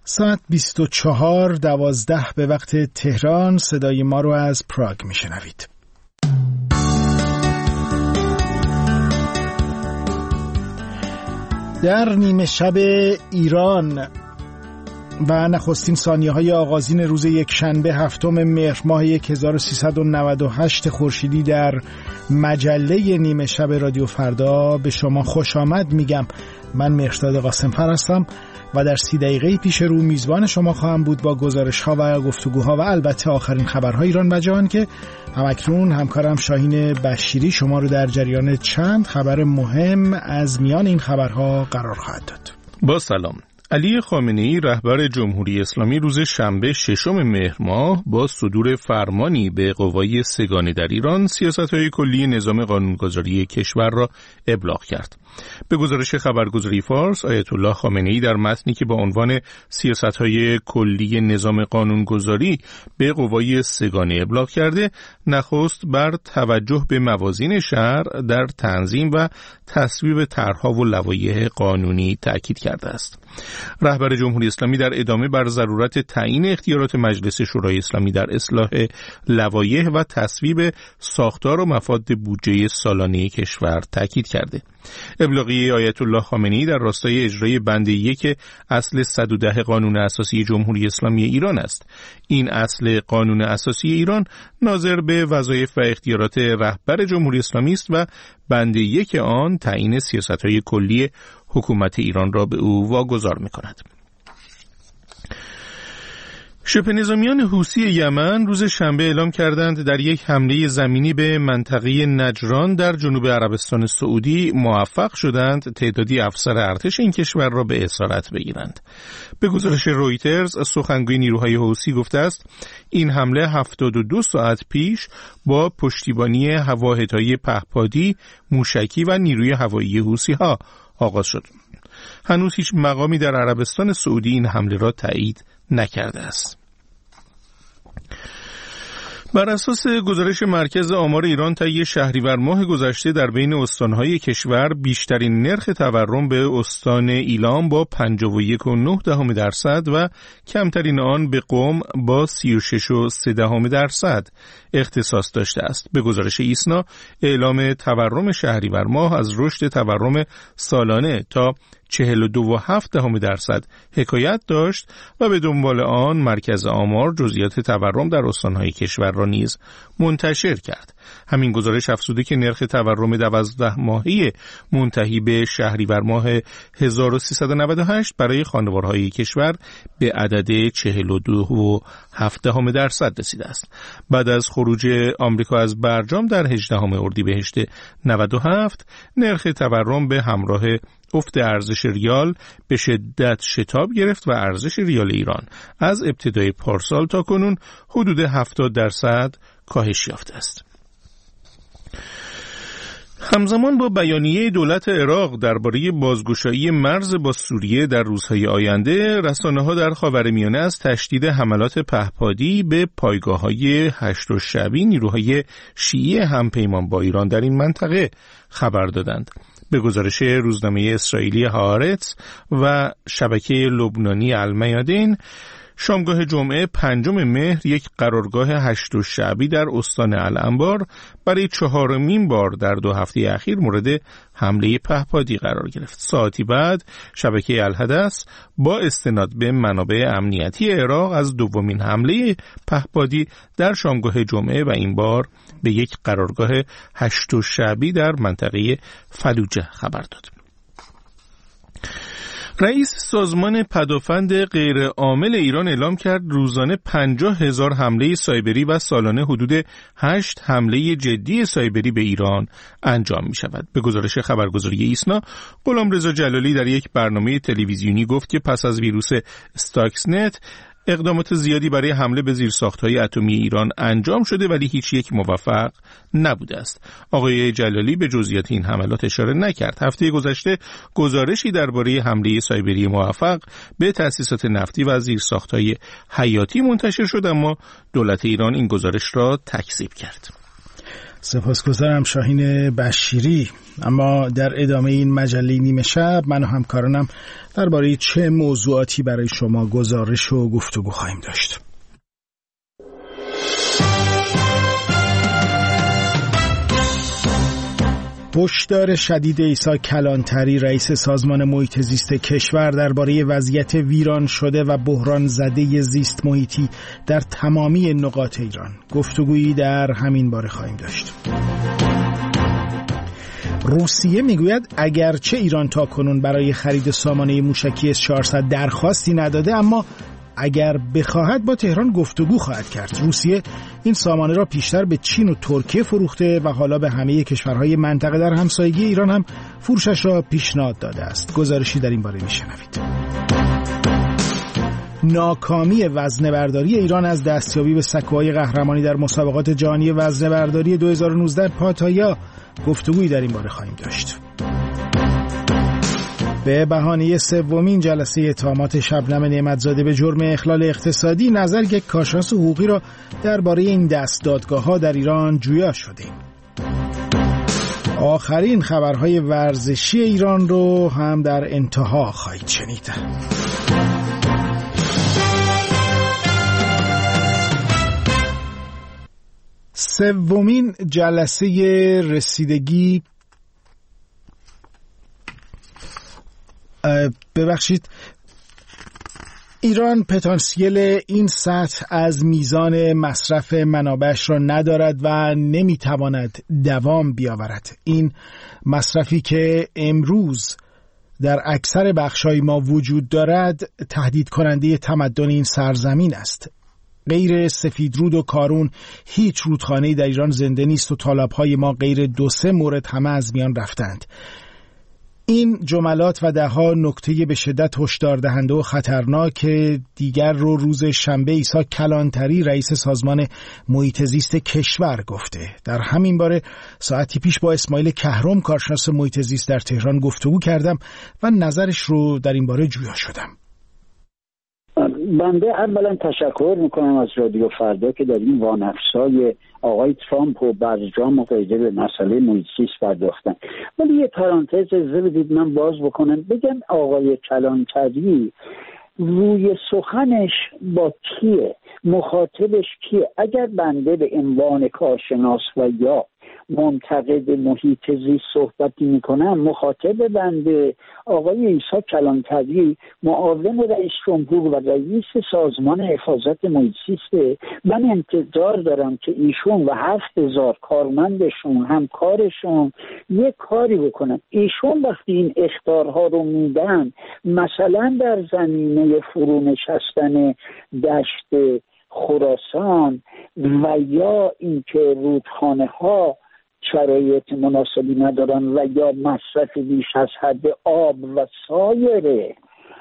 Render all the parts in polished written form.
ساعت 24:12 به وقت تهران. صدای ما رو از پراگ میشنوید. در نیمه شب ایران و نخستین ثانیه‌های آغازین روز یکشنبه هفتم مهر ماه 1398 خورشیدی در مجله نیمه شب رادیو فردا به شما خوش آمد میگم. من مهرداد قاسم‌فر هستم و در 30 دقیقه پیش رو میزبان شما خواهم بود با گزارش‌ها و گفتگوها و البته آخرین خبرهای ایران و جهان که همکنون همکارم شاهین بشیری شما رو در جریان چند خبر مهم از میان این خبرها قرار خواهد داد. با سلام. علی خامنه‌ای رهبر جمهوری اسلامی روز شنبه 6 مهر ماه با صدور فرمانی به قوای سگانه در ایران سیاست‌های کلی نظام قانونگذاری کشور را ابلاغ کرد. به گزارش خبرگزاری فارس، آیت الله خامنه‌ای در متنی که با عنوان سیاست‌های کلی نظام قانونگذاری به قوای سگانه ابلاغ کرده، نخست بر توجه به موازین شرع در تنظیم و تصویب طرح‌ها و لوایح قانونی تأکید کرده است. رهبر جمهوری اسلامی در ادامه بر ضرورت تعیین اختیارات مجلس شورای اسلامی در اصلاح لوایح و تصویب ساختار و مفاد بودجه سالانه کشور تأکید کرده. ابلاغیه آیت الله خامنه‌ای در راستای اجرای بند 1 اصل 110 قانون اساسی جمهوری اسلامی ایران است. این اصل قانون اساسی ایران ناظر به وظایف و اختیارات رهبر جمهوری اسلامی است و بند 1 آن تعیین سیاست‌های کلی حکومت ایران را به او واگذار می‌کند. شبه نظامیان حوثی یمن روز شنبه اعلام کردند در یک حمله زمینی به منطقه نجران در جنوب عربستان سعودی موفق شدند تعدادی افسر ارتش این کشور را به اسارت بگیرند. به گزارش رویترز، سخنگوی نیروهای حوثی گفته است این حمله 72 ساعت پیش با پشتیبانی هواهدهای پهپادی، موشکی و نیروی هوایی حوثی‌ها آغاز شد. هنوز هیچ مقامی در عربستان سعودی این حمله را تایید نکرده است. بر اساس گزارش مرکز آمار ایران طی شهریور ماه گذشته در بین استانهای کشور بیشترین نرخ تورم به استان ایلام با 51.9% و کمترین آن به قم با 36.3% اختصاص داشته است. به گزارش ایسنا اعلام تورم شهریور ماه از رشد تورم سالانه تا 42.7% حکایت داشت و به دنبال آن مرکز آمار جزئیات تورم در استانهای کشور را نیز منتشر کرد. همین گزارش افزوده که نرخ تورم 12 ماهه منتهی به شهریور ماه 1398 برای خانوارهای کشور به عدد 42.7% رسیده است. بعد از خروج آمریکا از برجام در 18 اردیبهشت 97 نرخ تورم به همراه افت ارزش ریال به شدت شتاب گرفت و ارزش ریال ایران از ابتدای پارسال تا کنون حدود 70% کاهش یافته است. همزمان با بیانیه دولت عراق درباره بازگشایی مرز با سوریه در روزهای آینده، رسانه‌ها در خاورمیانه از تشدید حملات پهپادی به پایگاه‌های هشت شعبی نیروهای شیعی همپیمان با ایران در این منطقه خبر دادند. به گزارش روزنامه اسرائیلی هآرتس و شبکه لبنانی المیادین، شامگاه جمعه 5 مهر یک قرارگاه هشت شعبی در استان الانبار برای 4مین بار در 2 هفته اخیر مورد حمله پهپادی قرار گرفت. ساعتی بعد شبکه الحدث با استناد به منابع امنیتی عراق از 2مین حمله پهپادی در شامگاه جمعه و این بار به یک قرارگاه هشت شعبی در منطقه فلوجه خبر داد. رئیس سازمان پدافند غیرعامل ایران اعلام کرد روزانه 50,000 حمله سایبری و سالانه حدود 8 حمله جدی سایبری به ایران انجام می شود. به گزارش خبرگزاری ایسنا، غلامرضا جلالی در یک برنامه تلویزیونی گفت که پس از ویروس استاکسنت اقدامات زیادی برای حمله به زیرساخت‌های اتمی ایران انجام شده ولی هیچ یک موفق نبوده است. آقای جلالی به جزئیات این حملات اشاره نکرد. هفته گذشته گزارشی درباره حمله سایبری موفق به تأسیسات نفتی و زیرساخت‌های حیاتی منتشر شد، اما دولت ایران این گزارش را تکذیب کرد. سپاسگزارم شاهین بشیری. اما در ادامه این مجله نیمه شب من و همکارانم درباره چه موضوعاتی برای شما گزارش و گفتگو خواهیم داشت. هشدار شدید عیسی کلانتری رئیس سازمان محیط زیست کشور درباره وضعیت ویران شده و بحران زده زیست محیطی در تمامی نقاط ایران. گفتگویی در همین باره خواهیم داشت. روسیه میگوید اگرچه ایران تاکنون برای خرید سامانه موشکی S-400 درخواستی نداده، اما اگر بخواهد با تهران گفتگو خواهد کرد. روسیه این سامانه را پیشتر به چین و ترکیه فروخته و حالا به همه کشورهای منطقه در همسایگی ایران هم فروشش را پیشنهاد داده است. گزارشی در این باره میشنوید. ناکامی وزنه‌برداری ایران از دستیابی به سکوهای قهرمانی در مسابقات جهانی وزنه‌برداری 2019 پاتایا. گفتگویی در این باره خواهیم داشت. به بهانه سومین جلسه اتهامات شبنم نعمتزاده به جرم اخلال اقتصادی، نظر یک کارشناس حقوقی را درباره این دست دادگاه‌ها در ایران جویا شده. آخرین خبرهای ورزشی ایران رو هم در انتها خواهید شنید. سومین جلسه رسیدگی ایران پتانسیل این سطح از میزان مصرف منابعش را ندارد و نمیتواند دوام بیاورد. این مصرفی که امروز در اکثر بخش‌های ما وجود دارد تهدید کننده تمدن این سرزمین است. غیر سفیدرود و کارون هیچ رودخانه‌ای در ایران زنده نیست و تالاب‌های ما غیر 2-3 مورد همه از میان رفتند. این جملات و ده‌ها نکته به شدت هشدار دهنده و خطرناک دیگر رو روز شنبه عیسی کلانتری رئیس سازمان محیط زیست کشور گفته. در همین باره ساعتی پیش با اسماعیل کهرم کارشناس محیط زیست در تهران گفتگو کردم و نظرش رو در این باره جویا شدم. بنده اولا تشکر میکنم از رادیو فردا که در این وانفسای آقای ترامپ و برجام و غیره به مسئله محیط زیست پرداختن. ولی یه پرانتز اجازه بدید من باز بکنم، بگم آقای کلانتری روی سخنش با کیه، مخاطبش کیه؟ اگر بنده به عنوان کارشناس و یا منتقد محیط زیست صحبتی میکنم، مخاطب بنده آقای عیسی کلانتری معاون رئیس جمهور و رئیس سازمان حفاظت محیط زیسته. من انتظار دارم که ایشون و 7000 کارمندشون همکارشون یک کاری بکنن. ایشون وقتی این اخطارها رو میدن، مثلا در زمینه فرونشستن دشت خراسان و یا اینکه رودخانه ها شرایط مناسبی ندارن و یا مصرف بیش از حد آب و سایر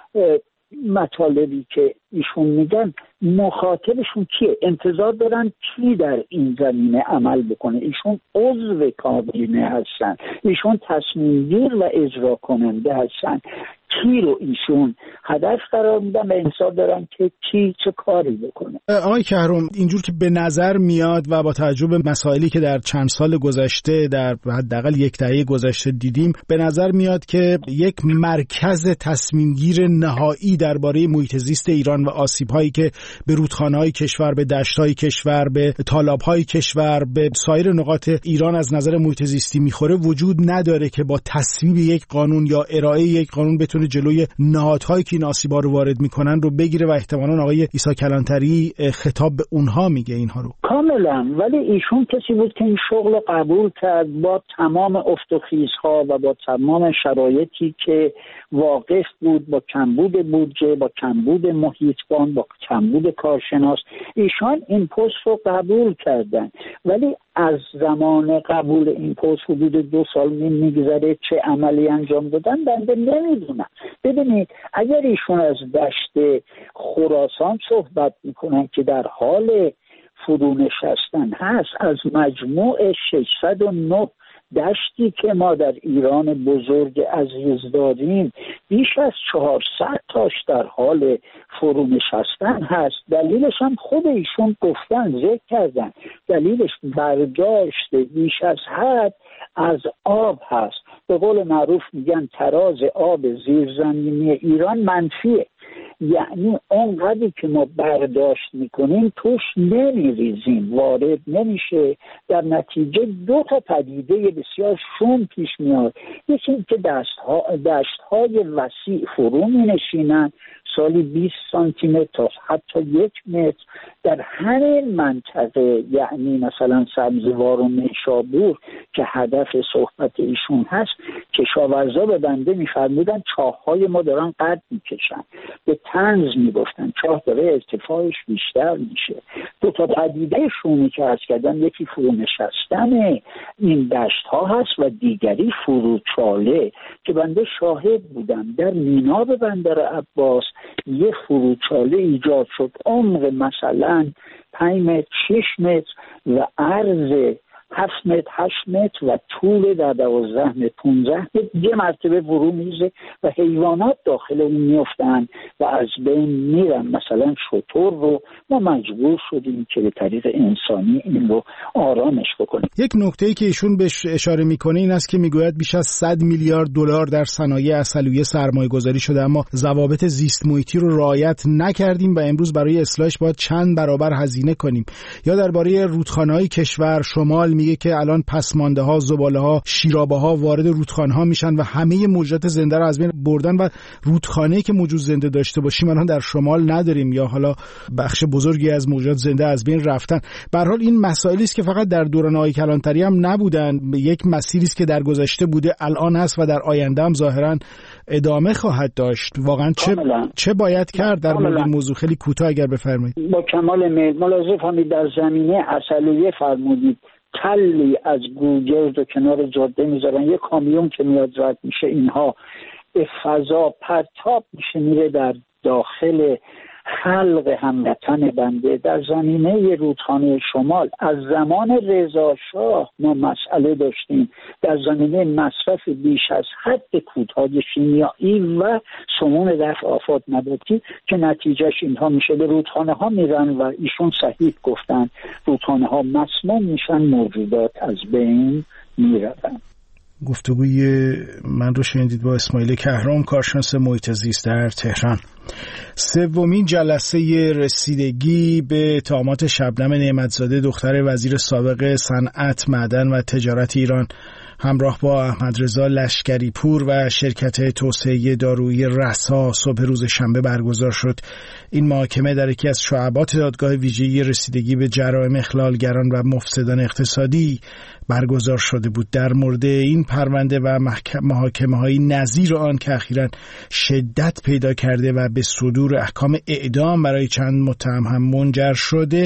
مطالبی که ایشون میگن، مخاطبشون کیه؟ انتظار دارن کی در این زمینه عمل بکنه؟ ایشون عضو کابینه هستن، ایشون تصمیم گیر و اجرا کننده هستن. کی رو ایشون هدف قرار میدن و انتظار دارن که کی چه کاری بکنه؟ آقای کهرم، اینجور که به نظر میاد و با توجه به مسائلی که در چند سال گذشته، در حداقل یک دهه گذشته دیدیم، به نظر میاد که یک مرکز تصمیم گیر نهایی درباره محیط زیست ایران و آسیب‌هایی که به رودخانه‌های کشور، به دشت‌های کشور، به تالاب‌های کشور، به سایر نقاط ایران از نظر محیط زیستی میخوره وجود نداره که با تصویب یک قانون یا ارائه یک قانون بتونه جلوی نهادهایی که این آسیب‌ها رو وارد میکنن رو بگیره و احتمالاً آقای عیسی کلانتری خطاب به اونها میگه اینها رو. کاملا. ولی ایشون کسی بود که این شغل قبول کرد با تمام افت و خیزها و با تمام شرایطی که واقف بود، با کمبود بودجه، با کمبود محیطبان، با کمبود کارشناس. ایشان این پست رو قبول کردن، ولی از زمان قبول این پست حدود 2 سال میگذره، چه عملی انجام دادن بنده نمیدونم. ببینید، اگر ایشون از دشت خراسان صحبت میکنن که در حال فرونشستن هست، از مجموع 609 دشتی که ما در ایران بزرگ عزیز داریم بیش از 400 تاش در حال فرو نشستن هست. دلیلش هم خود ایشون گفتن، ذکر کردن، دلیلش برداشت بیش از حد از آب هست. به قول معروف میگن تراز آب زیرزمینی ایران منفیه، یعنی اونقدری که ما برداشت میکنیم توش نمیریزیم، وارد نمیشه. در نتیجه 2 پدیده بسیار شوم پیش میاد. یکی این که دشت‌های وسیع فرو مینشینن، سالی 20 سانتی متر تا حتی 1 متر در همین منطقه، یعنی مثلا سبزوار و نیشابور که هدف صحبت ایشون هست، کشاورزا به بنده میفرمودن چاه‌های ما دارن قد میکشن، به طنز میگفتن چاه داره ارتفاعش بیشتر میشه. 2 پدیده شومی که عرض کردم، یکی فرو نشستن این دشت ها هست و دیگری فروچاله که بنده شاهد بودم. در مینا به بندر عباس یه فروچاله ایجاد شد، عمق مثلا 5 متر 6 متر و عرض 7 متر 8 متر و طول در 12 متر 15 متر. یه مرتبه فرو میزه و حیوانات داخل اون میفتن و از بین میرن. مثلا شتر رو ما مجبور شدیم که به طریق انسانی این رو آرامش بکنیم. یک نکته‌ای که ایشون بهش اشاره میکنه این است که میگوید بیش از 100 میلیارد دلار در صنایع عسلویه سرمایه‌گذاری شده، اما ضوابط زیست محیطی رو رعایت نکردیم و امروز برای اصلاحش باید چند برابر هزینه کنیم. یا درباره رودخانه‌های کشور شمال میگه که الان پسمانده‌ها، زباله‌ها، شیرابه‌ها وارد رودخانه‌ها میشن و همه موجودات زنده رو از بین بردن و رودخانه‌ای که موجود زنده داشته باشیم الان در شمال نداریم، یا حالا بخش بزرگی از موجودات زنده از بین رفتن. به هر حال این مسائلی است که فقط در دوران آقای کلانتری هم نبودن، یک مسیری است که در گذشته بوده، الان هست و در آینده هم ظاهراً ادامه خواهد داشت. واقعا چه باید کرد در مورد این موضوع؟ خیلی کوتاه اگر بفرمایید. با کمال میل. ملاحظه فرمایید در زمینه عسلویه فرمودید تلی از گوگرد و کنار جاده میذارن، یه کامیون که میاد رد میشه اینها به فضا پرتاب میشه میره در داخل خلق هموطن بنده. در زمینه رودخانه شمال از زمان رضا شاه ما مسئله داشتیم در زمینه مصرف بیش از حد کودهای شیمیایی و سموم دفع آفات نباتی که نتیجهش اینها میشه به رودخانه ها میرن و ایشون صحیح گفتن رودخانه ها مسموم میشن، موجودات از بین میرن. گفتگوی من رو شنیدید با اسماعیل کهرام، کارشناس محیط زیست در تهران. 3مین جلسه رسیدگی به طامات شبنم نعمتزاده دختر وزیر سابق صنعت، معدن و تجارت ایران همراه با احمدرضا لشکری‌پور و شرکت توسعه دارویی رسا صبح روز شنبه برگزار شد. این محاکمه در یکی از شعبات دادگاه ویژه‌ای رسیدگی به جرایم اخلالگران و مفسدان اقتصادی برگزار شده بود. در مورد این پرونده و محاکمه‌های نظیر آن که اخیراً شدت پیدا کرده و به صدور احکام اعدام برای چند متهم هم منجر شده،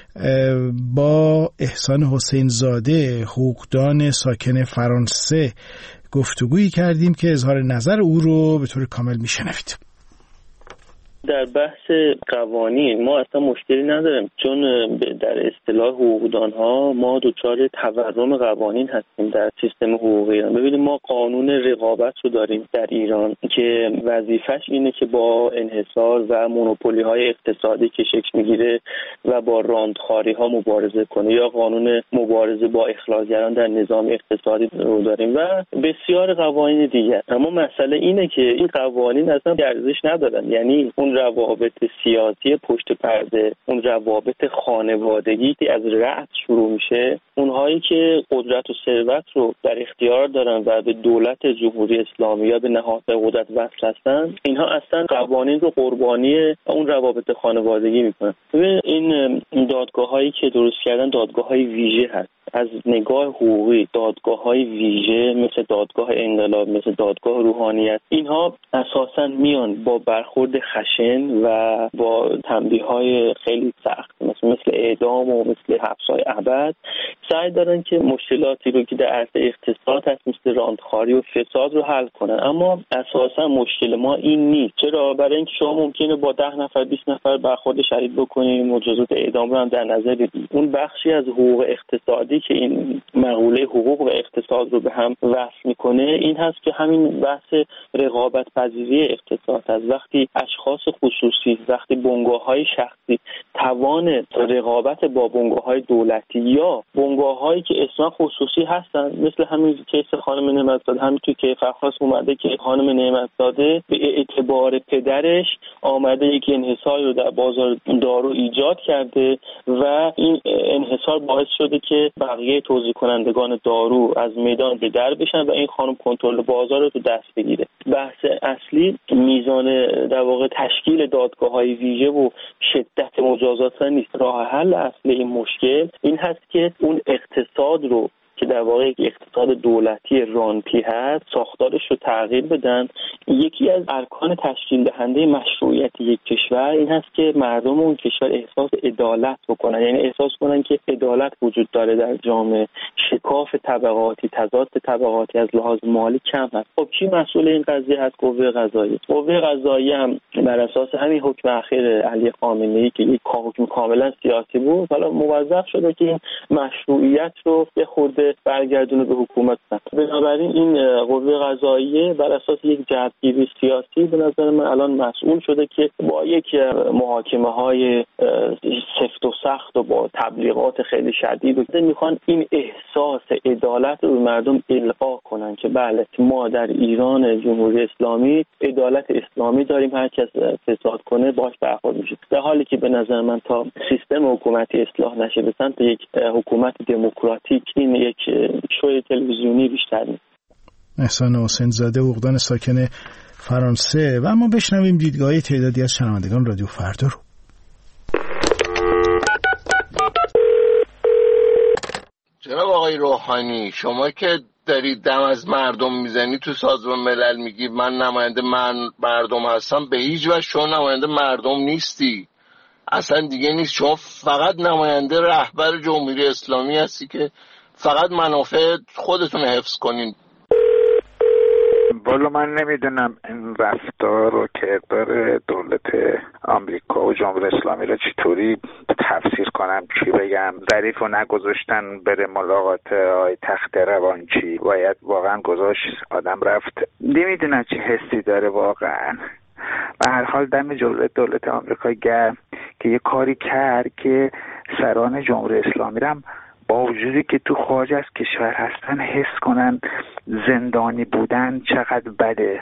با احسان حسین زاده حقوقدان ساکن فرانسه گفتگویی کردیم که اظهار نظر او رو به طور کامل میشنوید. در بحث قوانین ما اصلا مشکلی نداریم، چون در اصطلاح حقوقدانها ما دچار تورم قوانین هستیم در سیستم حقوقی ایران. ببینید ما قانون رقابت رو داریم در ایران که وظیفش اینه که با انحصار و مونوپولی های اقتصادی که شکل میگیره و با راندخواری ها مبارزه کنه، یا قانون مبارزه با اخلالگران در نظام اقتصادی رو داریم و بسیار قوانین دیگر. اما مسئله اینه که این قوانین اصلا ارزش ندارن، یعنی اون روابط سیاسی پشت پرده، اون روابط خانوادگی که از رأس شروع میشه، اونهایی که قدرت و ثروت رو در اختیار دارن و به دولت جمهوری اسلامی یا به نهادهای قدرت وصل هستن، اینها اصلا قوانین رو قربانی اون روابط خانوادگی میکنن. این دادگاه‌هایی که درست کردن دادگاه‌های ویژه هست. از نگاه حقوقی دادگاه‌های ویژه مثل دادگاه انقلاب، مثل دادگاه روحانیت، اینها اساساً میان با برخورد خشن و با تنبیه‌های خیلی سخت، مثل مثل اعدام و مثل حبس‌های ابد سعی دارن که مشکلاتی رو که در عرصه اقتصاد هست مثل راندخواری و فساد رو حل کنن. اما اساسا مشکل ما این نیست. چرا؟ برای اینکه شما ممکنه با 10 نفر 20 نفر برخورد شدید بکنید، مجازات اعدام رو هم در نظر بگیرید. اون بخشی از حقوق اقتصادی که این مقوله حقوق و اقتصاد رو به هم وصل میکنه این هست که همین بحث رقابت پذیری اقتصاد هست. وقتی اشخاص خصوصی، وقتی بنگاه‌های شخصی توان رقابت با بنگاه‌های دولتی یا بنگاه‌هایی که اصلا خصوصی هستن، مثل همین کیس خانم نعمت‌زاده، همین توی که فرخواست اومده که خانم نعمت‌زاده به اعتبار پدرش آمده یک انحصاری رو در بازار دارو ایجاد کرده و این انحصار باعث شده که بقیه توزیع کنندگان دارو از میدان به در بشن و این خانم کنترل بازار رو تو دست بگیره. بحث اصلی میزان در واقع تشکیل دادگاه‌های ویژه و شدت مجازات نیست. راه حل اصلی این مشکل این هست که اون اقتصاد رو که در واقع یک اقتصاد دولتی رانتی هست ساختارش رو تغییر بدن. یکی از ارکان تشکیل دهنده مشروعیت یک کشور این هست که مردم اون کشور احساس عدالت بکنن، یعنی احساس کنن که عدالت وجود داره در جامعه، شکاف طبقاتی، تضاد طبقاتی از لحاظ مالی کم هست. خب کی مسئول این قضیه هست؟ قوه قضاییه. قوه قضاییه هم بر اساس همین حکم اخیر علی خامنه‌ای که یک حکم کاملا سیاسی بود حالا موظف شده که این مشروعیت رو به خورده برگردونه به حکومت. بنابراین این قوه قضاییه بر اساس یک جهتگیری سیاسی به نظر من الان مسئول شده که با یک محاکمه‌های سفت و سخت و با تبلیغات خیلی شدید میخوان این احساس عدالت رو به مردم القا کنن که بله ما در ایران جمهوری اسلامی عدالت اسلامی داریم، هر کس فساد کنه باش برخورد میشه، در حالی که به نظر من تا سیستم حکومتی اصلاح نشه به سمت یک حکومت دموکراتیک این یک شوی تلویزیونی بیشتر نیست. احسان حسین زاده اوغدان ساکن فرانسه. و اما بشنویم دیدگاه تعدادی از شنوندگان رادیو فردا رو. جناب آقای روحانی، شما که دارید دم از مردم میزنی تو سازمان ملل میگی من نماینده مردم هستم، به هیچ وجه شما نماینده مردم نیستی، اصلا دیگه نیست. شما فقط نماینده رهبر جمهوری اسلامی هستی که فقط منافع خودتون حفظ کنین. والا من نمیدونم این رفتار و کردار دولت آمریکا و جمهوری اسلامی رو چطوری تفسیر کنم، چی بگم. ظریف رو نگذاشتن بره ملاقات های تخت روانچی، باید واقعا گذاشت آدم رفت. نمیدونم چه حسی داره واقعا. به هر حال دم دولت آمریکا گرم که یه کاری کرد که سران جمهوری اسلامی رو هم با وجودی که تو خارج از کشور هستن حس کنن زندانی بودن چقدر بده.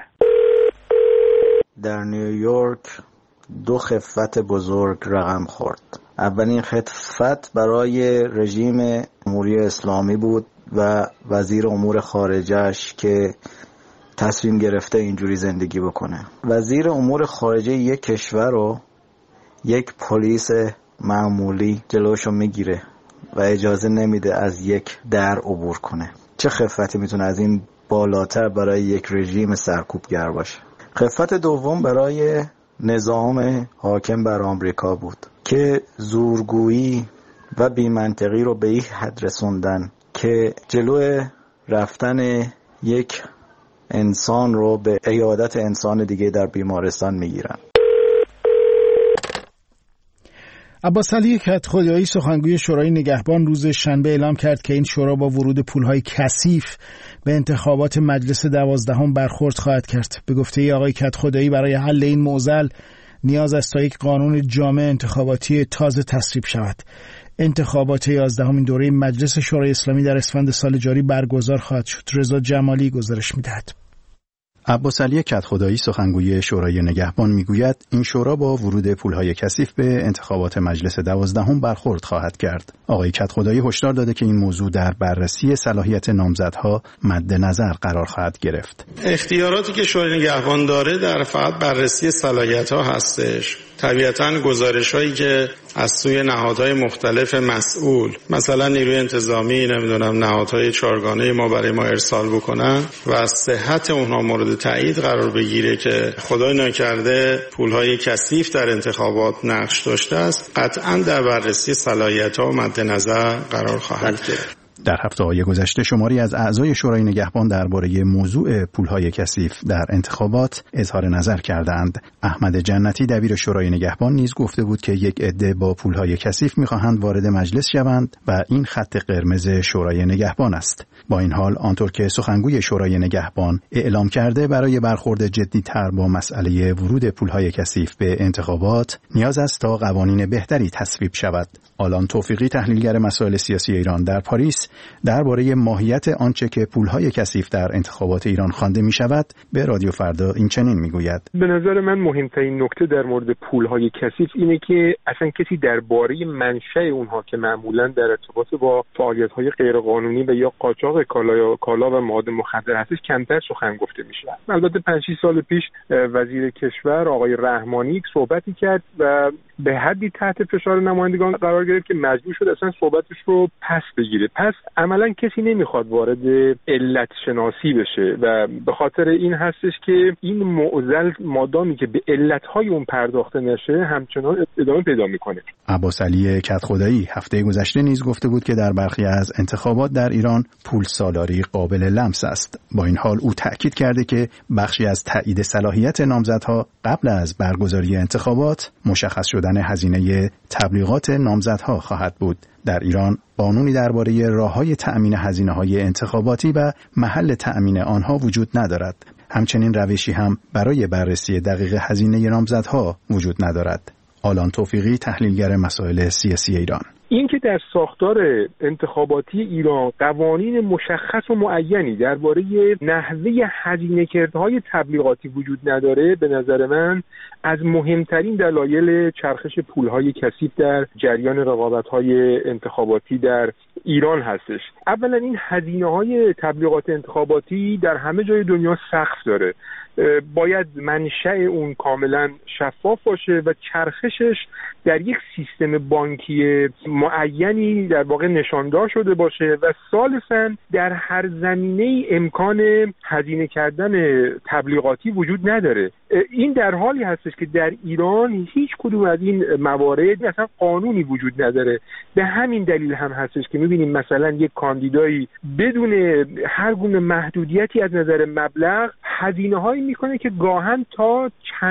در نیویورک 2 خفت بزرگ رقم خورد. اولین خفت برای رژیم جمهوری اسلامی بود و وزیر امور خارجه‌اش که تصمیم گرفته اینجوری زندگی بکنه. وزیر امور خارجه یک کشور رو یک پلیس معمولی جلوشو میگیره و اجازه نمیده از یک در عبور کنه. چه خفتی میتونه از این بالاتر برای یک رژیم سرکوبگر باشه؟ خفت دوم برای نظام حاکم بر آمریکا بود که زورگویی و بی‌منطقی رو به این حد رسوندن که جلوی رفتن یک انسان رو به عیادت انسان دیگه در بیمارستان میگیرن. عباس علی کدخدایی سخنگوی شورای نگهبان روز شنبه اعلام کرد که این شورا با ورود پولهای کثیف به انتخابات مجلس 12 برخورد خواهد کرد. به گفته آقای کدخدایی برای حل این معضل نیاز است تا یک قانون جامع انتخاباتی تازه تصویب شود. انتخابات 11 دوره مجلس شورای اسلامی در اسفند سال جاری برگزار خواهد شد. رضا جمالی گزارش می‌دهد. عباس علی کدخدایی سخنگوی شورای نگهبان میگوید این شورا با ورود پولهای کثیف به انتخابات مجلس 12 برخورد خواهد کرد. آقای کدخدایی هشدار داده که این موضوع در بررسی صلاحیت نامزدها مد نظر قرار خواهد گرفت. اختیاراتی که شورای نگهبان داره در فقط بررسی صلاحیت‌ها هستش. طبیعتاً گزارش‌هایی که از سوی نهادهای مختلف مسئول، مثلا نیروی انتظامی، نهادهای چهارگانه ما برای ما ارسال بکنن و از صحت اونها مورد تایید قرار بگیره که خدای نکرده پولهای کثیف در انتخابات نقش داشته است، قطعاً در بررسی صلاحیت‌ها و مد نظر قرار خواهد گرفت. در هفته‌های گذشته شماری از اعضای شورای نگهبان درباره موضوع پولهای کثیف در انتخابات اظهار نظر کردند. احمد جنتی دبیر شورای نگهبان نیز گفته بود که یک عده با پولهای کثیف می‌خواهند وارد مجلس شوند و این خط قرمز شورای نگهبان است. با این حال آنطور که سخنگوی شورای نگهبان اعلام کرده برای برخورد جدی‌تر با مسئله ورود پولهای کثیف به انتخابات نیاز است تا قوانین بهتری تصویب شود. آلان توفیقی تحلیلگر مسائل سیاسی ایران در پاریس درباره ماهیت آنچه که پولهای کثیف در انتخابات ایران خوانده می شود به رادیو فردا این چنین می گوید: به نظر من مهمترین نکته در مورد پولهای کثیف اینه که اصلا کسی درباره منشأ اونها که معمولا در ارتباط با فعالیت‌های غیرقانونی و یا قاچاق کالا و مواد مخدر هستش کمتر سخن گفته میشه. البته 5-6 سال پیش وزیر کشور آقای رحمانی صحبتی کرد و به حدی تحت فشار نمایندگان قرار گرفت که مجبور شد اصلا صحبتش رو پس بگیره. پس عملا کسی نمیخواد وارد علت شناسی بشه و به خاطر این هستش که این معضل مادامی که به علتهای اون پرداخته نشه همچنان ادامه پیدا میکنه. عباس علی کدخدایی هفته گذشته نیز گفته بود که در برخی از انتخابات در ایران پول سالاری قابل لمس است. با این حال او تأکید کرده که بخشی از تایید صلاحیت نامزدها قبل از برگزاری انتخابات مشخص شدن هزینه تبلیغات نامزدها خواهد بود. در ایران قانونی درباره راه‌های تأمین هزینه‌های انتخاباتی و محل تأمین آنها وجود ندارد. همچنین روشی هم برای بررسی دقیق هزینه نامزدها وجود ندارد. آلان توفیقی تحلیلگر مسائل سیاسی ایران: این که در ساختار انتخاباتی ایران قوانین مشخص و معینی درباره نحوه هزینه‌کردهای تبلیغاتی وجود نداره، به نظر من از مهمترین دلایل چرخش پولهای کثیف در جریان رقابت‌های انتخاباتی در ایران هستش. اولا این هزینه‌های تبلیغات انتخاباتی در همه جای دنیا سقف داره. باید منشأ اون کاملا شفاف باشه و چرخشش در یک سیستم بانکی معینی در واقع نشاندار شده باشه و ثالثاً در هر زمینه امکان هزینه کردن تبلیغاتی وجود نداره. این در حالی هستش که در ایران هیچ کدوم از این موارد اصلا قانونی وجود نداره. به همین دلیل هم هستش که می‌بینیم مثلا یک کاندیدایی بدون هر گونه محدودیتی از نظر مبلغ هزینه‌هایی میکنه که گاهن تا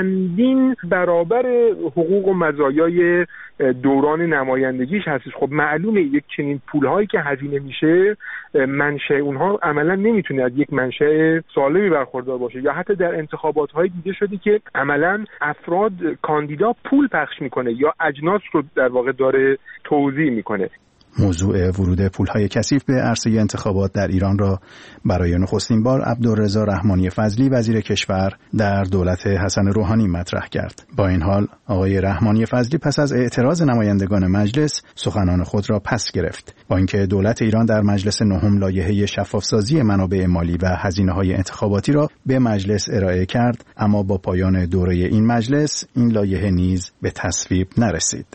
چندین برابر حقوق و مزایای دوران نمایندگیش هستش. خب معلومه یک چنین پولهایی که هزینه میشه منشأ اونها عملا نمیتونه از یک منشأ سالمی برخوردار باشه، یا حتی در انتخابات‌های دیده شده که عملا افراد کاندیدا پول پخش میکنه یا اجناس رو در واقع داره توزیع میکنه. موضوع ورود پولهای کثیف به عرصه انتخابات در ایران را برای نخستین بار عبدالرضا رحمانی فضلی وزیر کشور در دولت حسن روحانی مطرح کرد. با این حال آقای رحمانی فضلی پس از اعتراض نمایندگان مجلس سخنان خود را پس گرفت. با اینکه دولت ایران در مجلس نهم لایحه شفافسازی منابع مالی و هزینه‌های انتخاباتی را به مجلس ارائه کرد، اما با پایان دوره این مجلس این لایحه نیز به تصویب نرسید.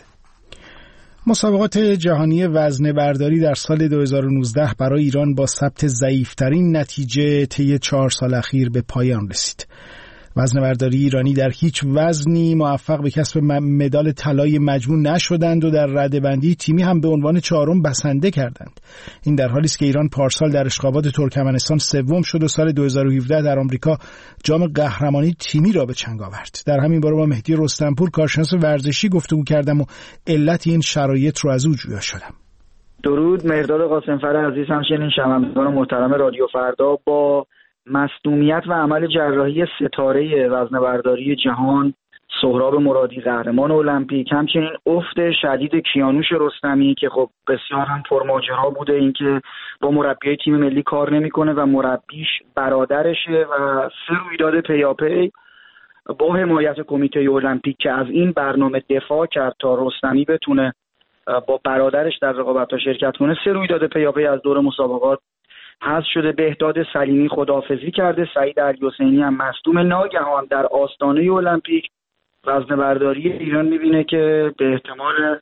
مسابقات جهانی وزنه برداری در سال 2019 برای ایران با ثبت ضعیف‌ترین نتیجه طی 4 سال اخیر به پایان رسید. وزنه برداری ایرانی در هیچ وزنی موفق به کسب مدال طلای مجموع نشدند و در رده‌بندی تیمی هم به عنوان 4م بسنده کردند. این در حالی است که ایران پارسال در اشغابات ترکمنستان 3م شد و سال 2017 در آمریکا جام قهرمانی تیمی را به چنگ آورد. در همین باره با مهدی رستمپور کارشناس ورزشی گفتگو کردم و علت این شرایط رو از او جویا شدم. درود، مهرداد قاسمفر عزیز، همچنین شنوندگان محترم رادیو فردا. با مصدومیت و عمل جراحی ستاره وزنه‌برداری جهان سهراب مرادی قهرمان المپیک، همچنین افت شدید کیانوش رستمی که خب بسیار هم پرماجرا بوده، اینکه با مربی تیم ملی کار نمیکنه و مربیش برادرشه و 3 رویداد پیاپی با حمایت کمیته المپیک که از این برنامه دفاع کرد تا رستمی بتونه با برادرش در رقابت‌ها شرکت کنه، 3 رویداد پیاپی از دور مسابقات حذف شده. بهداد سلیمی خداحافظی کرده. سعید علیحسینی هم مصدوم. ناگهان در آستانه المپیک وزنه‌برداری ایران می‌بینه که به احتمال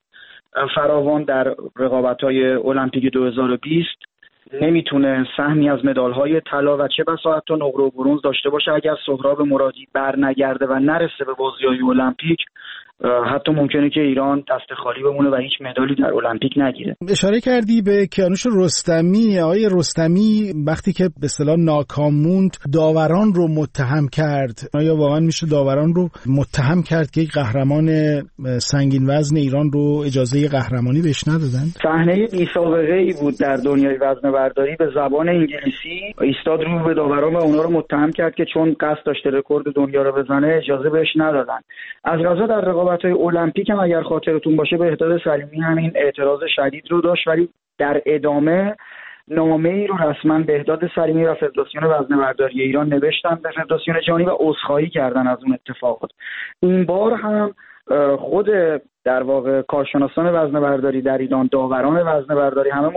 فراوان در رقابت‌های المپیک 2020 نمیتونه سهمی از مدال‌های طلا و چه بسا حتی نقره و برنز داشته باشه. اگر سهراب مرادی برنگرده و نرسه به بازی‌های المپیک، حتی ممکنه که ایران دست خالی بمونه و هیچ مدالی در المپیک نگیره. اشاره کردی به کیانوش رستمی. آقای رستمی وقتی که به اصطلاح ناکام موند داوران رو متهم کرد. آیا واقعا میشه داوران رو متهم کرد که قهرمان سنگین وزن ایران رو اجازه قهرمانی بهش ندادن؟ صحنه بی‌سابقه‌ای بود در دنیای وزنه‌برداری. به زبان انگلیسی ایستاد رو به داوران و اونا رو متهم کرد که چون قصد داشته رکورد دنیا رو بزنه اجازه بهش ندادن. از قضا در رقابت‌های المپیک هم اگر خاطرتون باشه بهداد سلیمی همین اعتراض شدید رو داشت، ولی در ادامه نامه‌ای رو رسما بهداد سلیمی و فدراسیون وزنه‌برداری ایران نوشتن به فدراسیون جهانی و عذرخواهی کردن از اون اتفاقات. این بار هم خود در واقع کارشناسان وزنه‌برداری در ایران، داوران وزنه‌برداری همه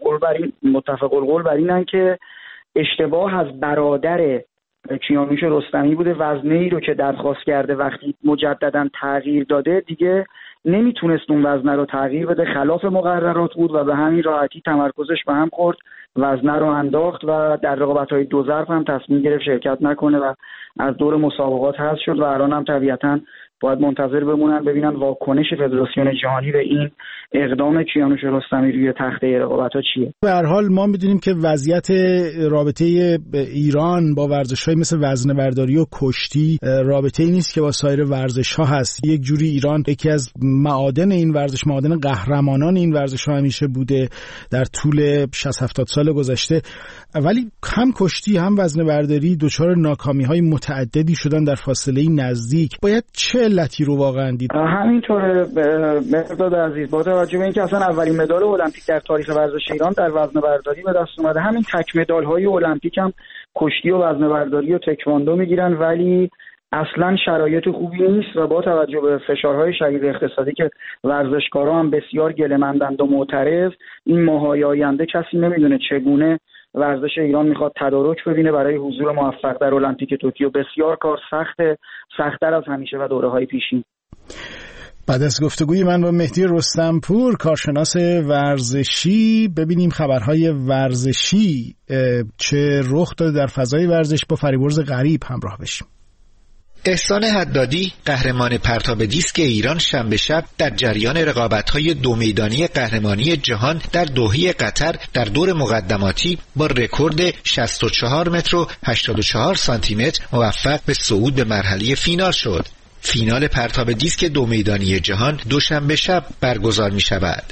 متفق القول بر اینن که اشتباه از برادر کیانوش رستمی بوده. وزنه‌ای رو که درخواست کرده وقتی مجددا تغییر داده دیگه نمیتونست اون وزنه رو تغییر بده، خلاف مقررات بود و به همین راحتی تمرکزش به هم خورد، وزنه رو انداخت و در رقابت‌های دو ظرف هم تصمیم گرفت شرکت نکنه و از دور مسابقات حذف شد و الان هم طبیعتاً باید منتظر بمونن ببینن واکنش فدراسیون جهانی به این اقدام کیانوش رستمی روی تخته رقابت‌ها چیه. به هر حال ما می‌دونیم که وضعیت رابطه ایران با ورزش‌های مثل وزنه‌برداری و کشتی رابطه‌ای نیست که با سایر ورزش‌ها هست. یک جوری ایران یکی از معادن این ورزش، معادن قهرمانان این ورزش‌ها همیشه بوده در طول 60-70 سال گذشته، ولی هم کشتی هم وزنه‌برداری دچار ناکامی‌های متعددی شدن در فاصله نزدیک. باید چه علتی رو واقعا دید؟ همینطوره مرداد عزیز، با توجه به اینکه اصلا اولین مدال المپیک در تاریخ ورزش ایران در وزنه‌برداری به دست اومده، همین تک مدال‌های المپیک هم کشتی و وزنه‌برداری و تکواندو میگیرن، ولی اصلا شرایط خوبی نیست و با توجه به فشارهای شدید اقتصادی که ورزشکارا هم بسیار گله‌مندند و معترض، این ماه‌های آینده کسی نمیدونه چگونه ورزش ایران میخواد تدارک ببینه برای حضور موفق در المپیک توکیو. بسیار کار سخت‌تر از همیشه و دوره‌های پیشین. بعد از گفتگوی من با مهدی رستمپور کارشناس ورزشی، ببینیم خبرهای ورزشی چه رخ داده در فضای ورزش. با فریبرز غریب همراه بشیم. احسان حدادی قهرمان پرتاب دیسک ایران شنبه شب در جریان رقابت‌های دو میدانی قهرمانی جهان در دوحه قطر در دور مقدماتی با رکورد 64 متر و 84 سانتی متر موفق به صعود به مرحله فینال شد. فینال پرتاب دیسک دو میدانی جهان دوشنبه شب برگزار می شود.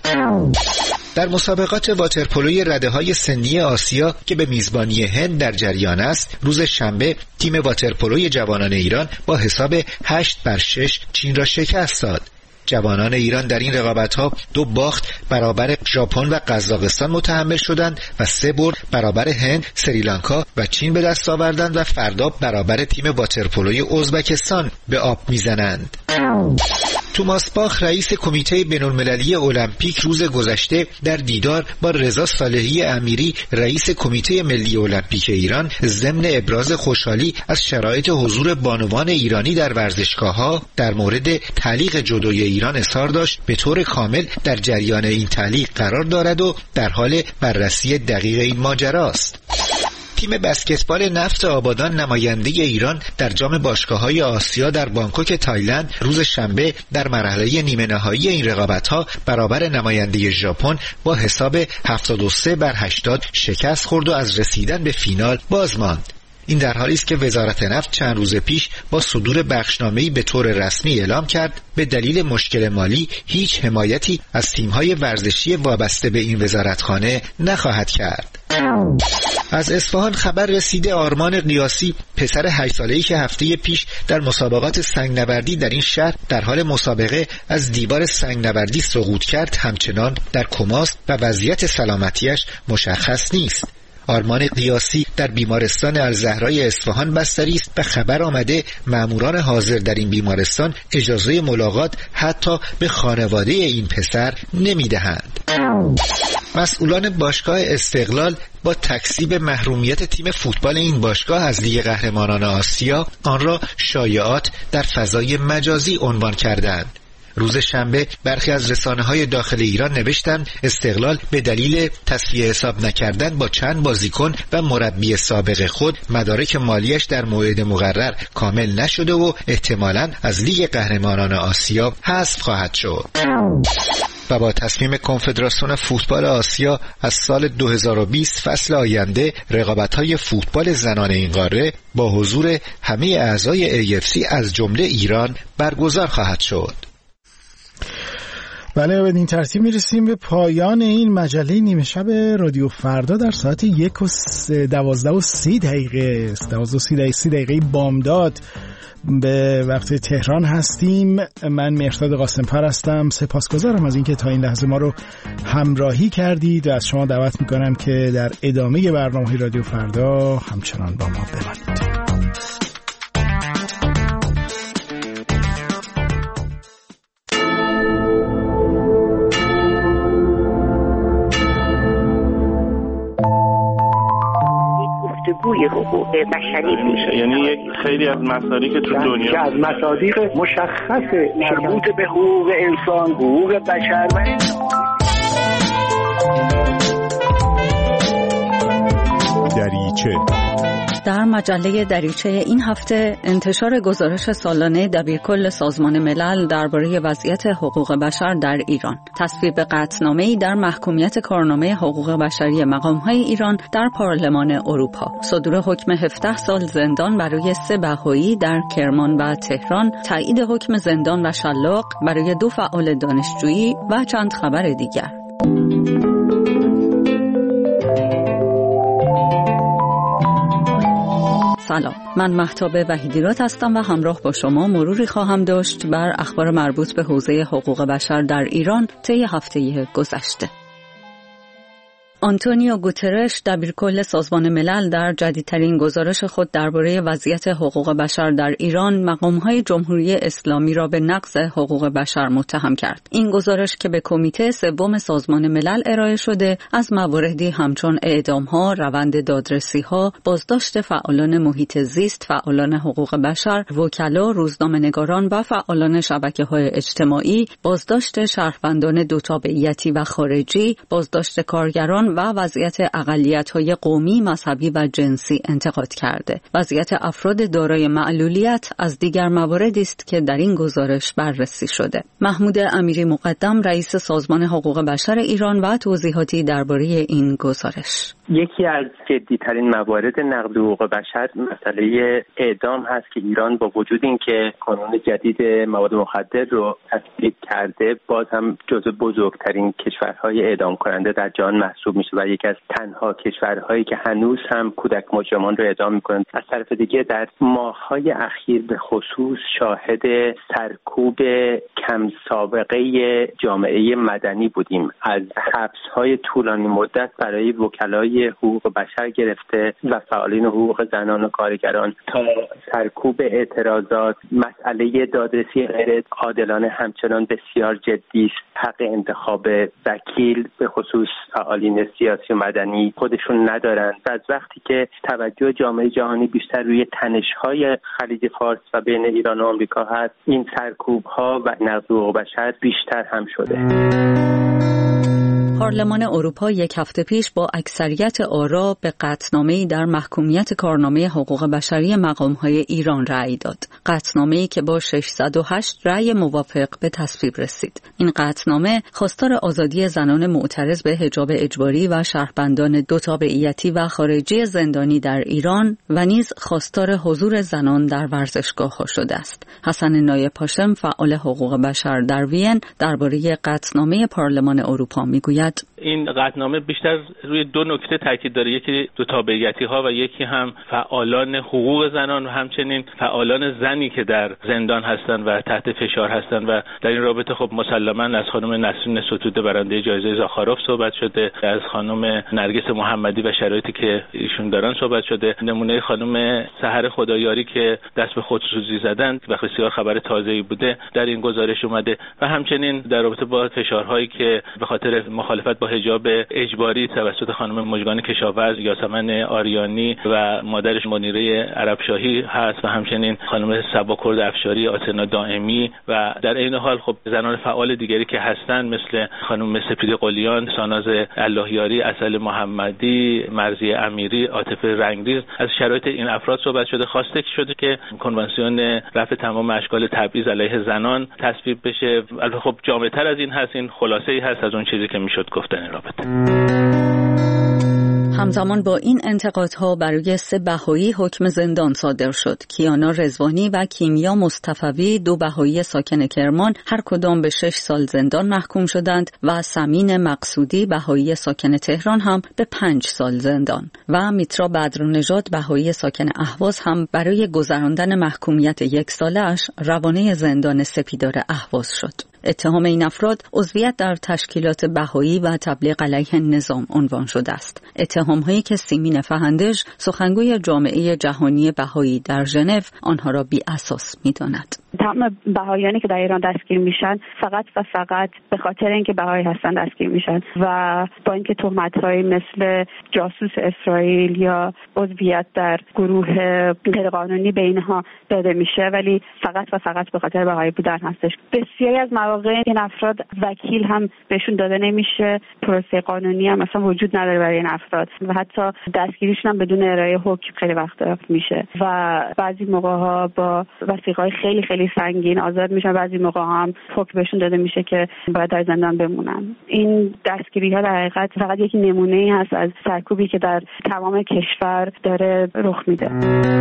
در مسابقات واترپولوی رده‌های سنی آسیا که به میزبانی هند در جریان است، روز شنبه تیم واترپولوی جوانان ایران با حساب 8-6 چین را شکست داد. جوانان ایران در این رقابت‌ها 2 باخت برابر ژاپن و قزاقستان متحمل شدند و 3 برد برابر هند، سریلانکا و چین به دست آوردند و فردا برابر تیم واترپولوی ازبکستان به آب میزنند. توماس باخ رئیس کمیته بین‌المللی المپیک روز گذشته در دیدار با رضا صالحی امیری رئیس کمیته ملی المپیک ایران ضمن ابراز خوشحالی از شرایط حضور بانوان ایرانی در ورزشگاه‌ها در مورد تعلیق جودوی ایران اظهار داشت به طور کامل در جریان این تعلیق قرار دارد و در حال بررسی دقیق این ماجراست. تیم بسکتبال نفت آبادان نماینده ایران در جام باشگاه‌های آسیا در بانکوک تایلند روز شنبه در مرحله نیمه نهایی این رقابت‌ها برابر نماینده ژاپن با حساب 73-80 شکست خورد و از رسیدن به فینال باز ماند. این در حالی است که وزارت نفت چند روز پیش با صدور بخشنامه‌ای به طور رسمی اعلام کرد به دلیل مشکل مالی هیچ حمایتی از تیم‌های ورزشی وابسته به این وزارتخانه نخواهد کرد. از اصفهان خبر رسیده آرمان قیاسی پسر 8 ساله‌ای که هفته پیش در مسابقات سنگ‌نوردی در این شهر در حال مسابقه از دیوار سنگ‌نوردی سقوط کرد همچنان در کماست و وضعیت سلامتیش مشخص نیست. آرمان قیاسی در بیمارستان الزهرای اصفهان بستری است و خبر آمده ماموران حاضر در این بیمارستان اجازه ملاقات حتی به خانواده این پسر نمیدهند. مسئولان باشگاه استقلال با تکذیب محرومیت تیم فوتبال این باشگاه از لیگ قهرمانان آسیا آن را شایعات در فضای مجازی عنوان کردند. روز شنبه برخی از رسانه‌های داخل ایران نوشتند استقلال به دلیل تصفیه حساب نکردن با چند بازیکن و مربی سابق خود مدارک مالیش در موعد مقرر کامل نشده و احتمالاً از لیگ قهرمانان آسیا حذف خواهد شد. و با تصمیم کنفدراسیون فوتبال آسیا از سال 2020 فصل آینده رقابت‌های فوتبال زنان این قاره با حضور همه اعضای AFC از جمله ایران برگزار خواهد شد. بله، به این ترتیب میرسیم به پایان این مجله نیمه شب رادیو فردا در ساعت 12:30 بامداد به وقت تهران هستیم. من مهرداد قاسم‌فر هستم. سپاسگزارم از اینکه تا این لحظه ما رو همراهی کردید و از شما دعوت میکنم که در ادامه برنامه‌های رادیو فردا همچنان با ما بمانید. گفتگوی حقوق بشری میشه، یعنی یک خیلی از مصادیق تو دنیا که از مصادیق مشخص مربوط به حقوق انسان، حقوق بشر و دریچه. در مجله دریچه این هفته انتشار گزارش سالانه دبیرکل سازمان ملل درباره وضعیت حقوق بشر در ایران، تصویب قطعنامه‌ای در محکومیت کارنامه حقوق بشری مقام‌های ایران در پارلمان اروپا، صدور حکم 17 سال زندان برای 3 بهایی در کرمان و تهران، تایید حکم زندان و شلاق برای 2 فعال دانشجویی و چند خبر دیگر. سلام، من مهتاب وحیدیرات هستم و همراه با شما مروری خواهم داشت بر اخبار مربوط به حوزه حقوق بشر در ایران طی هفته گذشته. آنتونیو گوترش دبیرکل سازمان ملل در جدیدترین گزارش خود درباره وضعیت حقوق بشر در ایران مقام‌های جمهوری اسلامی را به نقض حقوق بشر متهم کرد. این گزارش که به کمیته سوم سازمان ملل ارائه شده از مواردی همچون اعدام‌ها، روند دادرسی‌ها، بازداشت فعالان محیط زیست، فعالان حقوق بشر، وکلا، روزنامه‌نگاران و فعالان شبکه‌های اجتماعی، بازداشت شهروندان دو تابعیتی و خارجی، بازداشت کارگران و وضعیت اقلیت‌های قومی، مذهبی و جنسی انتقاد کرده. وضعیت افراد دارای معلولیت از دیگر مواردی است که در این گزارش بررسی شده. محمود امیری مقدم رئیس سازمان حقوق بشر ایران و توضیحاتی درباره این گزارش. یکی از جدی‌ترین موارد نقض حقوق بشر مسئله اعدام هست که ایران با وجود اینکه قانون جدید مواد مخدر رو تصویب کرده باز هم جزو بزرگترین کشورهای اعدام کننده در جهان محسوب میشه و یکی از تنها کشورهایی که هنوز هم کودک مجرمان رو اعدام میکنند. از طرف دیگه در ماه‌های اخیر به خصوص شاهد سرکوب کم سابقه جامعه مدنی بودیم، از حبس‌های طولانی مدت برای وکلای حقوق بشر گرفته و فعالین حقوق زنان و کارگران تا سرکوب اعتراضات. مسئله دادرسی غیر عادلانه همچنان بسیار جدی است. حق انتخاب وکیل به خصوص فعالین سیاسی و مدنی خودشون ندارند و از وقتی که توجه جامعه جهانی بیشتر روی تنش‌های خلیج فارس و بین ایران و آمریکا هست، این سرکوب‌ها و نقض حقوق بشر بیشتر هم شده. پارلمان اروپا یک هفته پیش با اکثریت آرا به قطعنامه‌ای در محکومیت کارنامه حقوق بشری مقام‌های ایران رأی داد. قطعنامه‌ای که با 608 رأی موافق به تصویب رسید. این قطعنامه خواستار آزادی زنان معترض به حجاب اجباری و شهروندان دو تابعیتی و خارجی زندانی در ایران و نیز خواستار حضور زنان در ورزشگاه‌ها شده است. حسن نایب هاشم، فعال حقوق بشر در وین، درباره قطعنامه پارلمان اروپا میگوید: این قطعنامه بیشتر روی 2 نکته تاکید داره، یکی دو تابعیتی ها و یکی هم فعالان حقوق زنان و همچنین فعالان زنی که در زندان هستند و تحت فشار هستند و در این رابطه خب مسلماً از خانم نسرین ستوده برنده جایزه زاخاروف صحبت شده، از خانم نرگس محمدی و شرایطی که ایشون دارن صحبت شده، نمونه خانم سحر خدایاری که دست به خودسوزی زدند و بسیار خبر تازه‌ای بوده در این گزارش اومده و همچنین در رابطه با فشارهایی که به خاطر مخالفت مخالفت با حجاب اجباری توسط خانم مژگان کشاورز، یاسمن آریانی و مادرش منیره عربشاهی هست و همچنین خانم صبا کرد افشاری، آتنا دائمی و در این حال خب زنان فعال دیگری که هستن مثل خانم سپید قلیان، ساناز اللهیاری، عسل محمدی، مرضیه امیری، عاطفه رنگریز. از شرایط این افراد صحبت شده، خواسته شده که کنوانسیون رفع تمام اشکال تبعیض علیه زنان تصویب بشه. البته خب جامع‌تر از این هست، این خلاصه‌ای هست از اون چیزی که میشد گفت در این رابطه. همزمان با این انتقادها برای 3 بهایی حکم زندان صادر شد. کیانا رضوانی و کیمیا مصطفوی، 2 بهایی ساکن کرمان، هر کدام به 6 سال زندان محکوم شدند و سمین مقصودی، بهایی ساکن تهران، هم به 5 سال زندان و میترا بدرنژاد، بهایی ساکن اهواز، هم برای گذراندن محکومیت 1 ساله‌اش روانه زندان سپیدار اهواز شد. اتهام این افراد عضویت در تشکیلات بهایی و تبلیغ علیه نظام عنوان شده است. اتهام‌هایی که سیمین فهندش، سخنگوی جامعه جهانی بهایی در ژنو، آنها را بی اساس می‌داند. تمام بهاییانی که در ایران دستگیر میشن فقط و فقط به خاطر اینکه بهایی هستن دستگیر میشن و با اینکه تهمت‌هایی مثل جاسوس اسرائیل یا عضویت در گروه غیرقانونی به اینها داده میشه، ولی فقط و فقط به خاطر بهایی بودن هستش. بسیاری از مواقع این افراد وکیل هم بهشون داده نمیشه، پروسه قانونی هم اصلا وجود نداره برای این افراد و حتی دستگیریشون هم بدون ارائه حکم خیلی وقتا میشه و بعضی موقع‌ها با وثیقه‌های خیلی سنگین آزاد میشن، بعضی موقع هم حکم بهشون داده میشه که باید در زندان بمونن. این دستگیری‌ها در حقیقت فقط یک نمونه‌ای هست از سرکوبی که در تمام کشور داره رخ میده.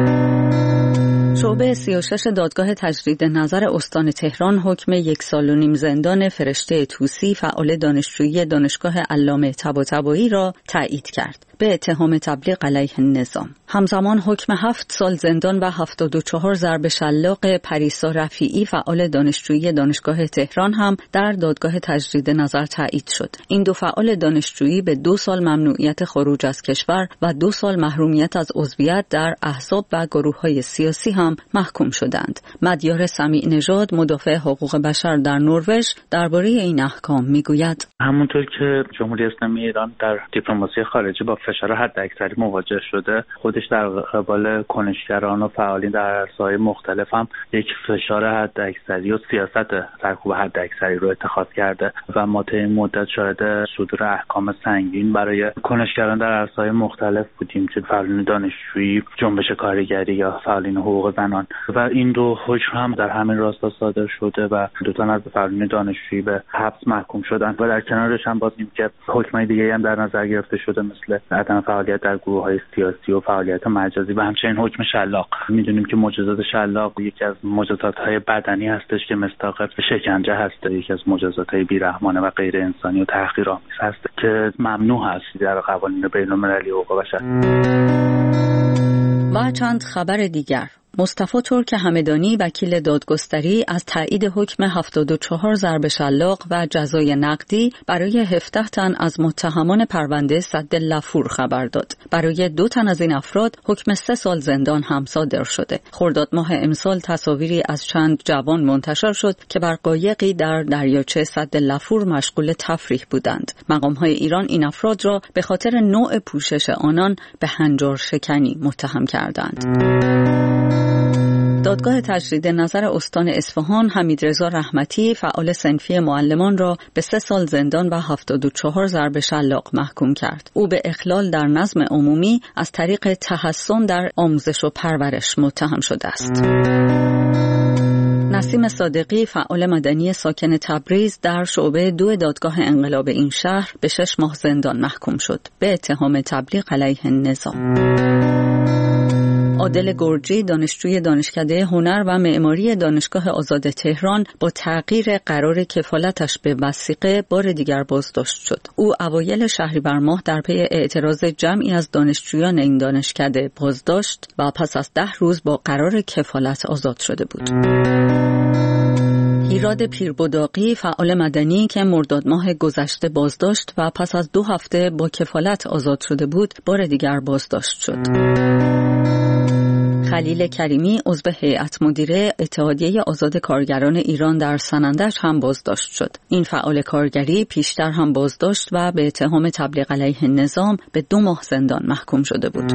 شعبه 36 دادگاه تجدید نظر استان تهران حکم 1 سال و نیم زندان فرشته طوسی، فعال دانشجویی دانشگاه علامه طباطبایی را تایید کرد به اتهام تبلیغ علیه نظام. همزمان حکم 7 سال زندان و 74 ضرب شلاق پریسا رفیعی، فعال دانشجویی دانشگاه تهران، هم در دادگاه تجدید نظر تایید شد. این 2 فعال دانشجویی به 2 سال ممنوعیت خروج از کشور و 2 سال محرومیت از عضویت در احزاب و گروه‌های سیاسی هم محکوم شدند. مدیار سمیع نژاد، مدافع حقوق بشر در نروژ، درباره این احکام میگوید: همونطور که جمهوری اسلامی ایران در دیپلماسی خارجی با فشار حداکثری مواجه شده، خودش در قبال کنشگران و فعالین در عرصه‌های مختلف هم یک فشار حداکثری و سیاست سرکوب حداکثری رو اتخاذ کرده و ما تا این مدت شاهد صدور احکام سنگین برای کنشگران در عرصه‌های مختلف بودیم، چه فعالین دانشجویی، جنبش کارگری یا فعالین حقوق زنان، و این 2 حکم هم در همین راستا صادر شده و 2 تن از فعالین دانشجویی به حبس محکوم شدند و در کنارش هم باز این که حکم‌های دیگه‌ای هم در نظر گرفته شده، مثل عدم فعالیت در گروه‌های سیاسی و فعالیت مجازی و همچنین حکم شلاق. می‌دونیم که مجازات شلاق یکی از مجازات‌های بدنی هستش که مصداق شکنجه هست، یکی از مجازات‌های بی‌رحمانه و غیر انسانی و تحقیرآمیز هست که ممنوع هست در قوانین بین‌المللی حقوق بشر. و چند خبر دیگر. مصطفی ترک همدانی، وکیل دادگستری، از تایید حکم 74 ضرب شلاق و جزای نقدی برای 17 تن از متهمان پرونده سد لفور خبر داد. برای 2 تن از این افراد حکم 3 سال زندان هم صادر شده. خرداد ماه امسال تصاویری از چند جوان منتشر شد که بر قایقی در دریاچه سد لفور مشغول تفریح بودند. مقام‌های ایران این افراد را به خاطر نوع پوشش آنان به هنجار شکنی متهم کردند. دادگاه تجدید نظر استان اصفهان حمیدرضا رحمتی، فعال صنفی معلمان، را به 3 سال زندان و 74 ضرب شلاق محکوم کرد. او به اخلال در نظم عمومی از طریق تحصن در آموزش و پرورش متهم شده است. نسیم صادقی، فعال مدنی ساکن تبریز، در شعبه 2 دادگاه انقلاب این شهر به 6 ماه زندان محکوم شد به اتهام تبلیغ علیه نظام. عادل گرجی، دانشجوی دانشکده هنر و معماری دانشگاه آزاد تهران، با تغییر قرار کفالتش به وثیقه بار دیگر بازداشت شد. او اوایل شهریور ماه در پی اعتراض جمعی از دانشجویان این دانشکده بازداشت و پس از 10 روز با قرار کفالت آزاد شده بود. ایراد پیربداقی، فعال مدنی که مرداد ماه گذشته بازداشت و پس از 2 هفته با کفالت آزاد شده بود، بار دیگر بازداشت شد. خلیل کریمی عضو هیئت مدیره اتحادیه آزاد کارگران ایران در سنندج هم بازداشت شد. این فعال کارگری پیشتر هم بازداشت و به اتهام تبلیغ علیه نظام به 2 ماه زندان محکوم شده بود.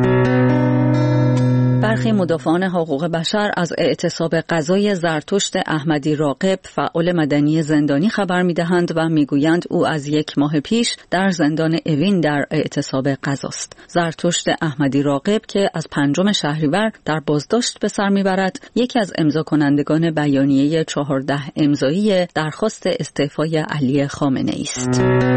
برخی مدافعان حقوق بشر از اعتصاب غذای زرتشت احمدی راغب فعال مدنی زندانی خبر می‌دهند و می‌گویند او از 1 ماه پیش در زندان اوین در اعتصاب غذاست. زرتشت احمدی راغب که از 5 شهریور در بازداشت به سر می‌برد، یکی از امضا کنندگان بیانیه 14 امضایی درخواست استعفای علی خامنه‌ای است.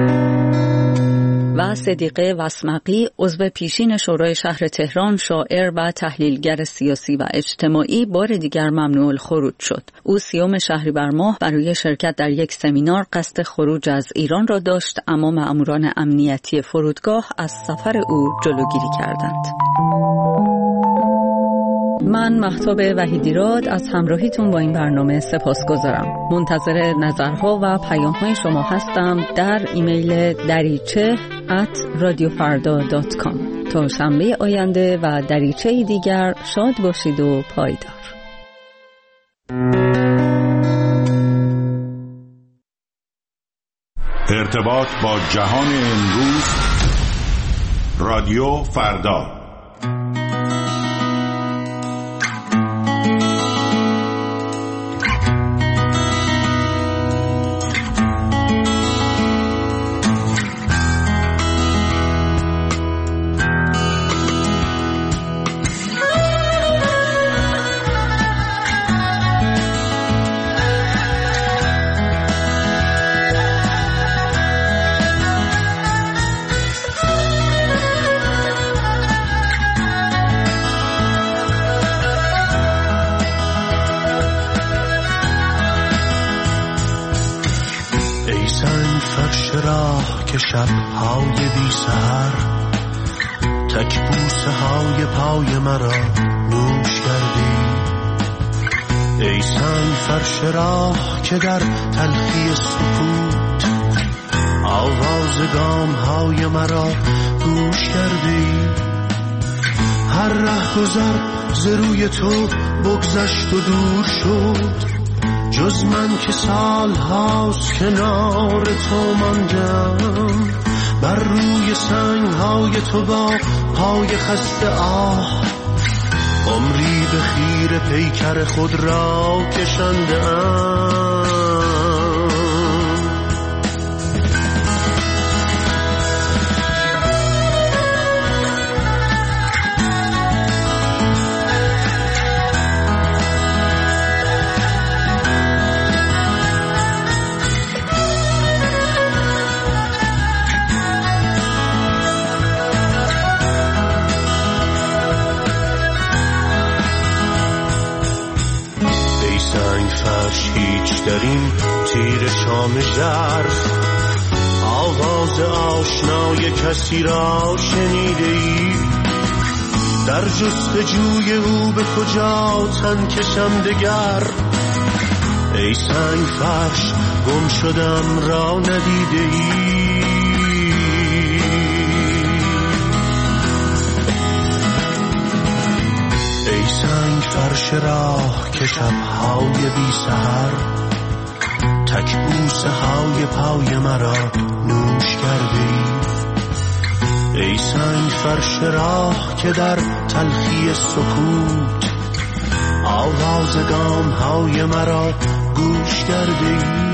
و صدیقه وسمقی عضو پیشین شورای شهر تهران، شاعر و تحلیلگر سیاسی و اجتماعی بار دیگر ممنوع الخروج شد. او 30 شهریور ماه برای شرکت در یک سمینار قصد خروج از ایران را داشت، اما مأموران امنیتی فرودگاه از سفر او جلوگیری کردند. من مهتاب وحیدیراد از همراهیتون با این برنامه سپاسگزارم. منتظر نظرها و پیام‌های شما هستم در ایمیل dariche@radiofarda.com. تا شنبه آینده و دریچه دیگر شاد باشید و پایدار. ارتباط با جهان امروز، رادیو فردا. شب‌های بی سحر تک بوسه های پای مرا نوش کردی. ای سنگ فرش راه که در تلخی سکوت آواز گام های مرا گوش کردی. هر ره گذر ز روی تو بگذشت و دور شد، جز من که سال هاست کنار تو ماندم. بر روی سنگ های تو با پای خسته عمری به خیر پیکر خود را کشندم. هیچ در این تیر شام ژرف آواز آشنای کسی را شنیده ای؟ در جستجوی او به کجا تن کشم دگر؟ ای سنگ فرش گم شدم را ندیده ای؟ ای سنگ فرش راه که شب‌های بی سحر تک بوسه های پای مرا نوش کردی. ای سنگ فرش راه که در تلخی سکوت آواز گام های مرا گوش کردی.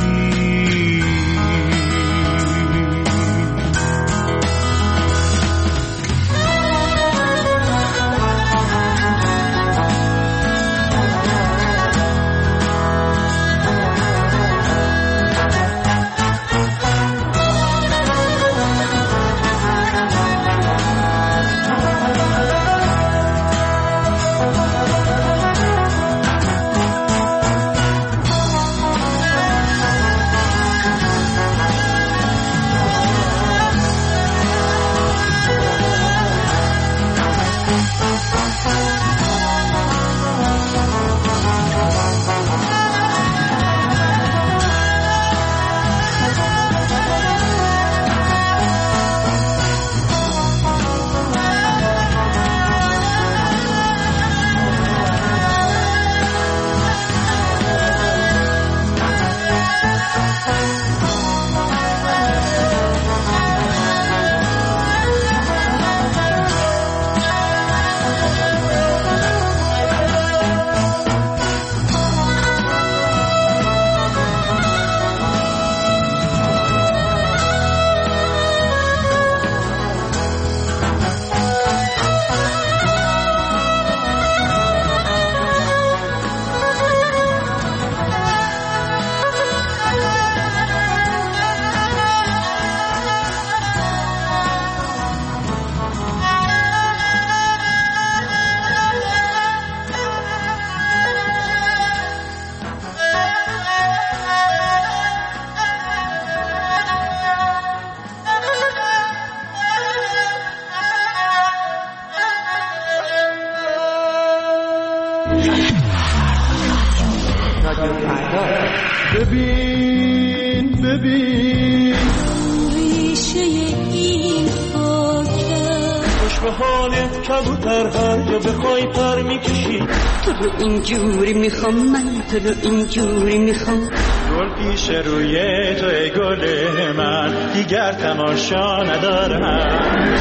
ببین ریشه این خاکه خوش به حالت کبوتر هر جا بخوای پر میکشی تو رو اینجوری میخوام من تو رو اینجوری میخوام گل پیش روی تو ای گل من دیگر تماشا ندارم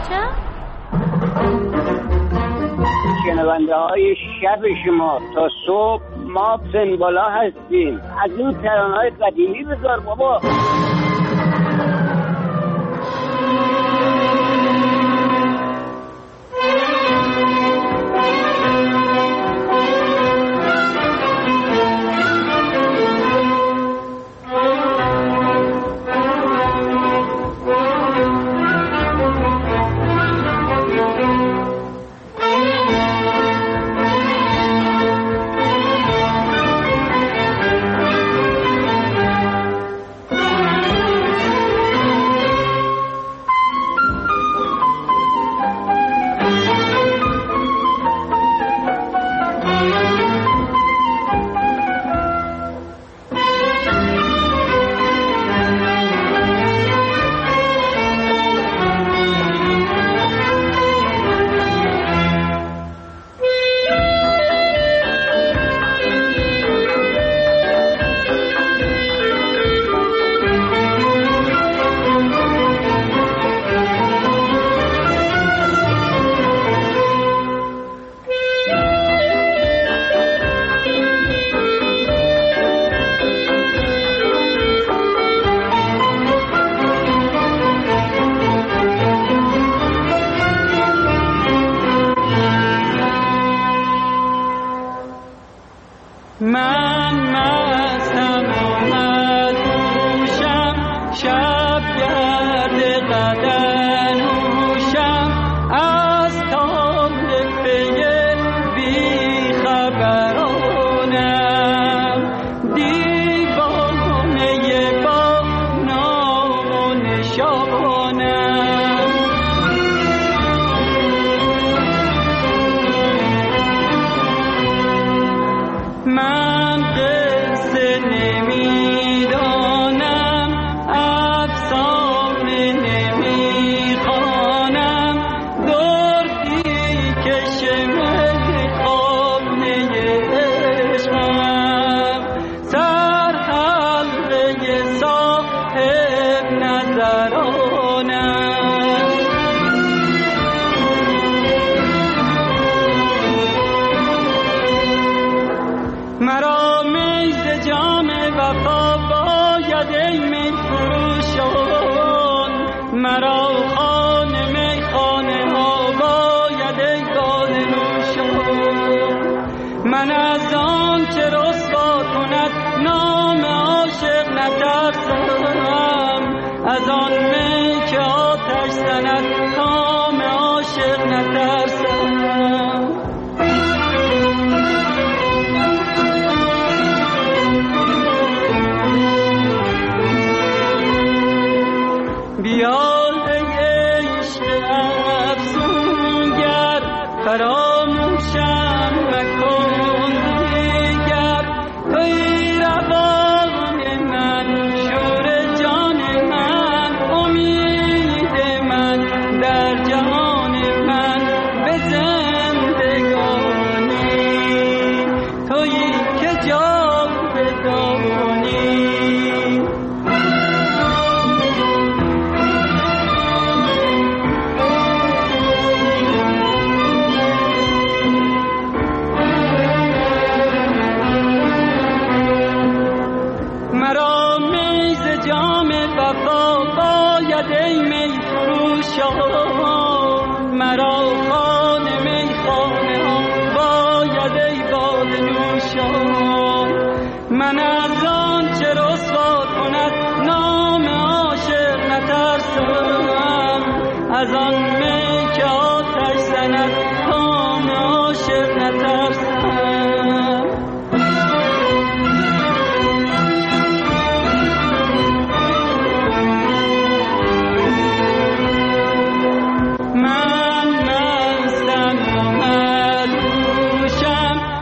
شنونده های شب شما تا صبح ما سنبالا هستیم از این ترانه‌های قدیمی بذار بابا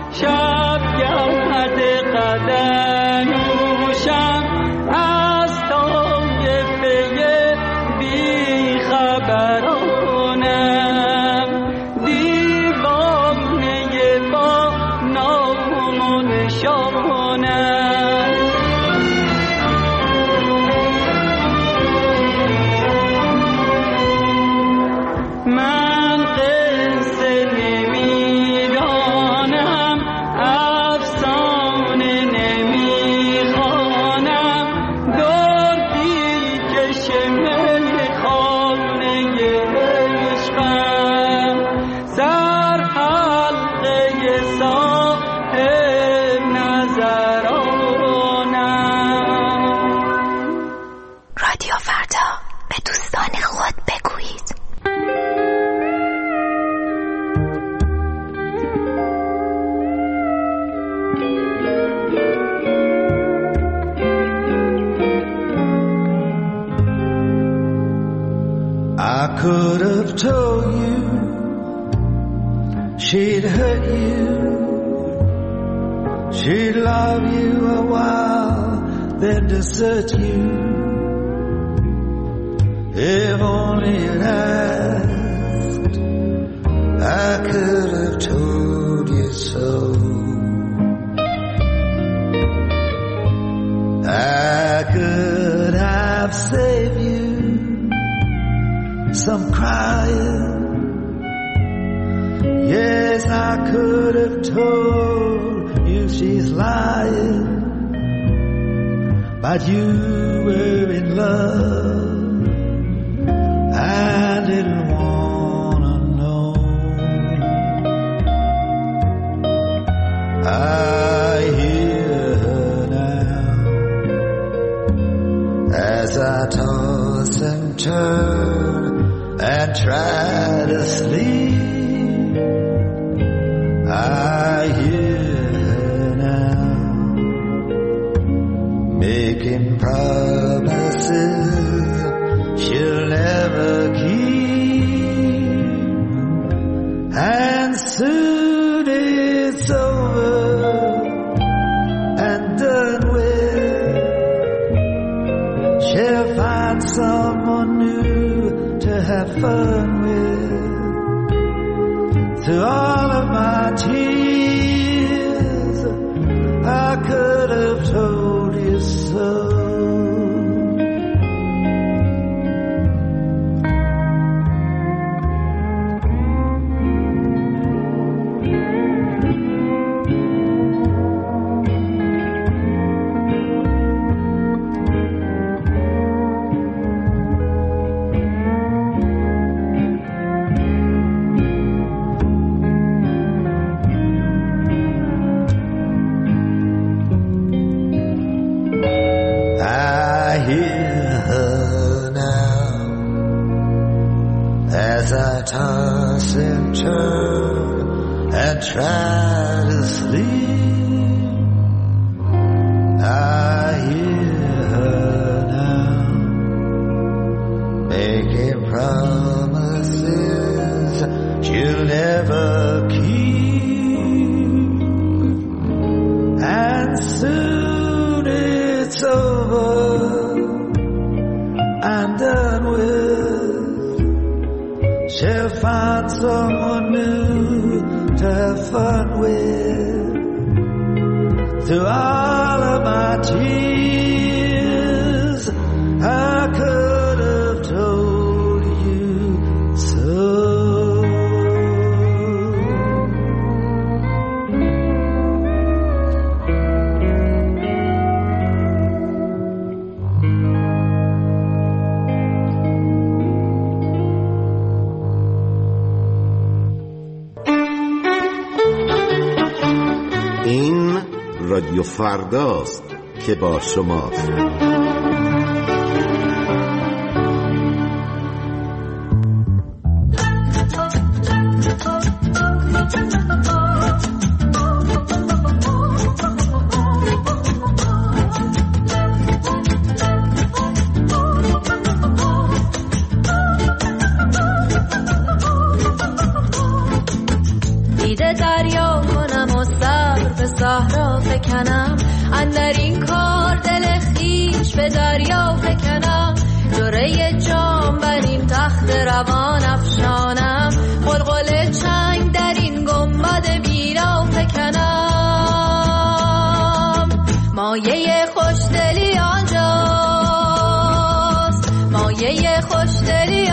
شب گرد قدنوشم از could have told you she'd hurt you, she'd love you a while, then desert you. If only you'd asked, I could have told you so. I could have saved you some crying. Yes, I could have told you she's lying, but you were in love. I didn't wanna know. I hear her now as I toss and turn and try to sleep. I hear her now making promises she'll never keep, and soon it's over and done with. She'll find someone new to have fun with. Through all of my tears, I could have told you so. Toss and turn and try to sleep. I hear her now making promises she'll never keep, and soon it's over and done with. She'll find someone new to have fun with. Through all of my tears, I could have told you so. رادیو فرداست که با شماست. دیده دریا کنم و سر به صحرا فکنم، اندر این کار دل خویش به دریا فکنم، جرعه جام بر این تخت روان افشانم، قلقل چنگ در این گنبد بیرا فکنم. مایه خوشدلی آنجاست، مایه خوشدلی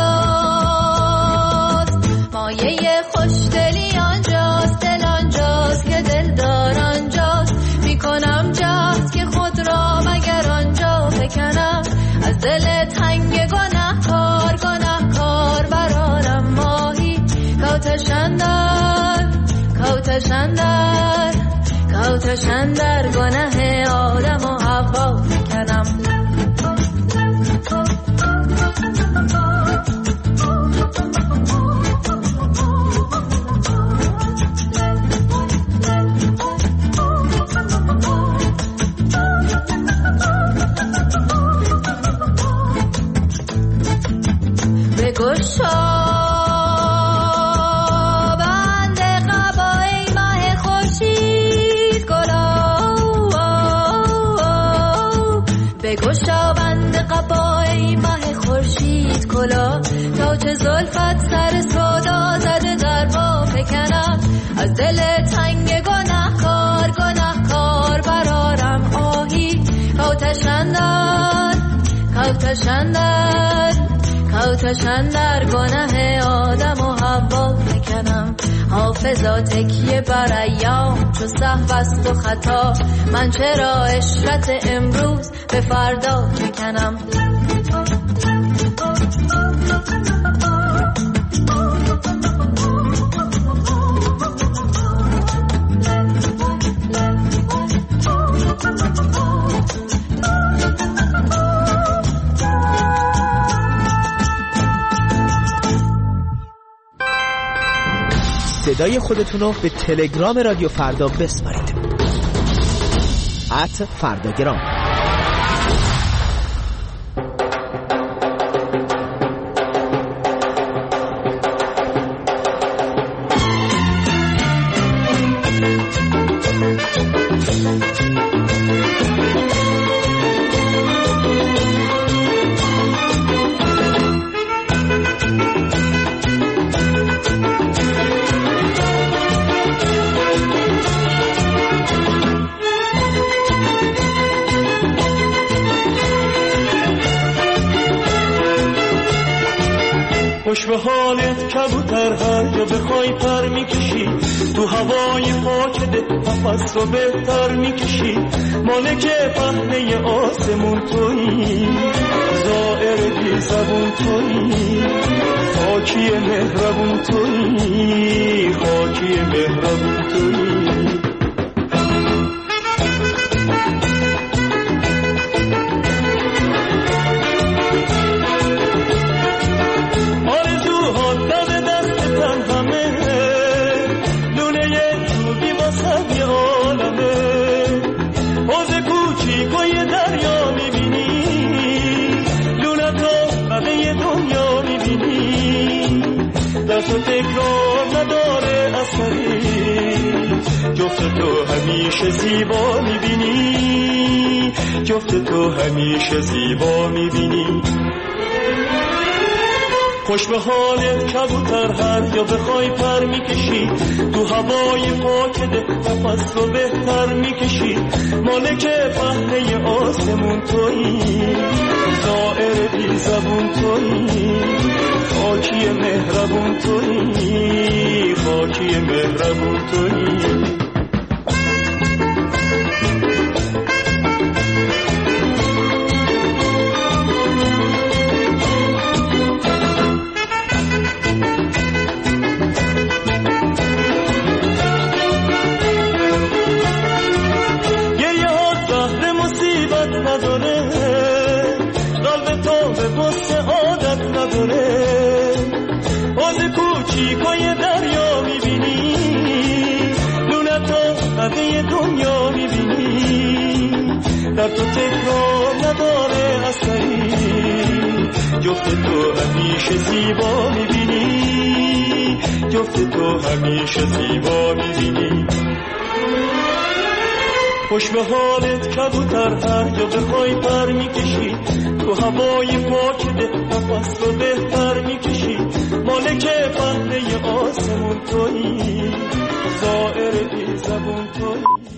آنجاست، مایه خوشدلی آنجاست، دل آنجاست که دلدار آنجاست، میکنم جهد که خود را مگر آنجا فکنم، از دل تنگ گنهکار گنهکار برارم ماهی، کوتشندر کوتشندر کوتشندر گنه آدم و حوا فکنم. به بگشا بند قبای ماه خورشید گلا، بگشا بند قبای ماه خورشید کلا، تا چه زلفت سر سودا زده در با فکنم، از دل تنگ گناهکار گناهکار برارم آهی، کوتشن در گناه آدم و حوا فکنم، حافظا تکیه بر ایام چو سهو است و خطا، من چرا عشرت امروز به فردا فکنم. صدای خودتون رو به تلگرام رادیو فردا بسپارید. @فرداگرام. خوش به حالت کبوتر، هر جا بخوای پر میکشی، تو هوای پاک ده نفس رو بهتر میکشی، مالک پهنه آسمون تویی، زائر بی زبون تویی، خاکی مهربون تویی، خاکی مهربون تویی. تو تکرار نداره اثری، جفت تو همیشه زیبا میبینی، جفت تو همیشه زیبا میبینی. خوش به حالت کبوتر، هر جا بخوای پر میکشی، تو هوای پاک ده نفس رو بهتر میکشی، مالک پهنه آسمون تویی، زائر بی زبون تویی، خاکی مهربون تویی، خاکی مهربون تویی. کوچیکای دریا میبینی، لونتو قده دنیا میبینی، در تو تکرار نداره اثری، جفت تو همیشه زیبا میبینی، جفت تو همیشه زیبا میبینی. خوش به حالت کبوتر، هر جا بخوای پر میکشی، تو هوای پاک ده نفس رو بهتر میکشی، مالک پهنه آسمون تویی، زائر بی زبون تویی.